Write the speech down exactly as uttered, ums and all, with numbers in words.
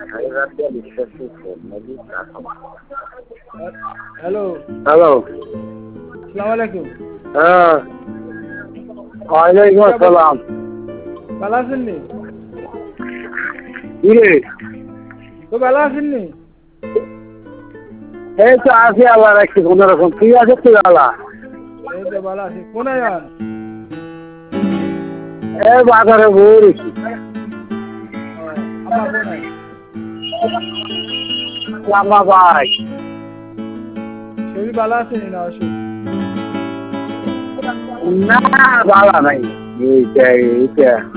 Hello, hello, আসসালামু আলাইকুম। হ্যাঁ, ওয়ালাইকুম আসসালাম। ভালো আছেন নি? কি রে? তো ভালো আছেন নি? এই তো আছি আল্লাহ রাখছি কোন রকম। তুই আছিস তুই আল্লাহ? এই তো ভালো আছি। কোনায় যান? এই বাজারে বই রেখি। ও, আব্বা কোনায়? লাম্বা ভাই। শরীর ভালো আছে নি না অসুখ? না বালা নাই। এইটা এইটা